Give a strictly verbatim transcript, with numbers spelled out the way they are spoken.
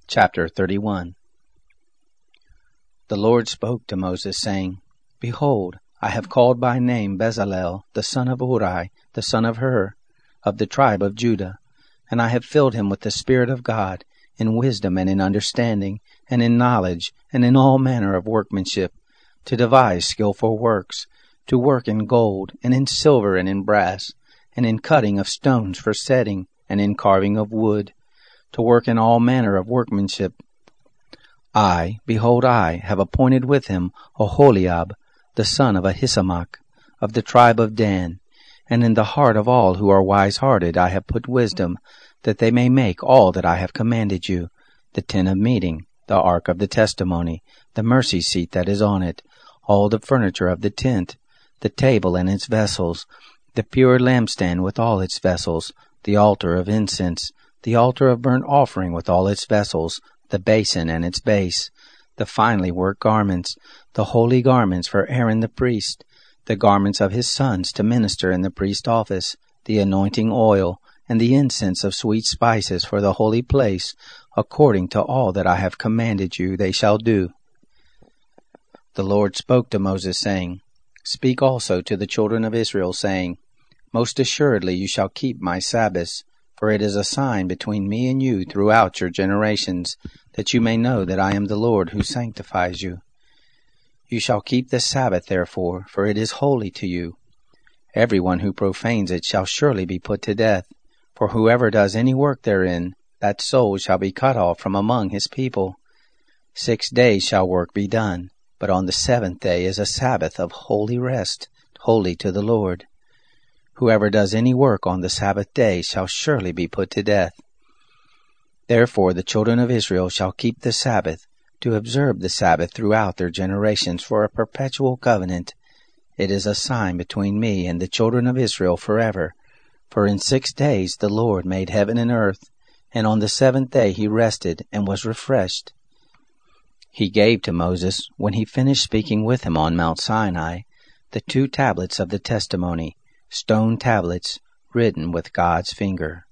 Chapter thirty-one. The Lord spoke to Moses, saying, Behold, I have called by name Bezalel, the son of Uri, the son of Hur, of the tribe of Judah, and I have filled him with the Spirit of God, in wisdom and in understanding, and in knowledge, and in all manner of workmanship, to devise skillful works, to work in gold, and in silver, and in brass, and in cutting of stones for setting, and in carving of wood, to work in all manner of workmanship. I, behold, I have appointed with him Oholiab, the son of Ahisamach, of the tribe of Dan, and in the heart of all who are wise-hearted I have put wisdom, that they may make all that I have commanded you, the tent of meeting, the ark of the testimony, the mercy seat that is on it, all the furniture of the tent, the table and its vessels, the pure lampstand with all its vessels, the altar of incense, the altar of burnt offering with all its vessels, the basin and its base, the finely worked garments, the holy garments for Aaron the priest, the garments of his sons to minister in the priest office, the anointing oil, and the incense of sweet spices for the holy place, according to all that I have commanded you they shall do. The Lord spoke to Moses, saying, Speak also to the children of Israel, saying, Most assuredly you shall keep my Sabbaths, for it is a sign between me and you throughout your generations, that you may know that I am the Lord who sanctifies you. You shall keep the Sabbath, therefore, for it is holy to you. Every one who profanes it shall surely be put to death, for whoever does any work therein, that soul shall be cut off from among his people. Six days shall work be done, but on the seventh day is a Sabbath of holy rest, holy to the Lord. Whoever does any work on the Sabbath day shall surely be put to death. Therefore the children of Israel shall keep the Sabbath, to observe the Sabbath throughout their generations for a perpetual covenant. It is a sign between me and the children of Israel forever. For in six days the Lord made heaven and earth, and on the seventh day he rested and was refreshed. He gave to Moses, when he finished speaking with him on Mount Sinai, the two tablets of the testimony, stone tablets written with God's finger.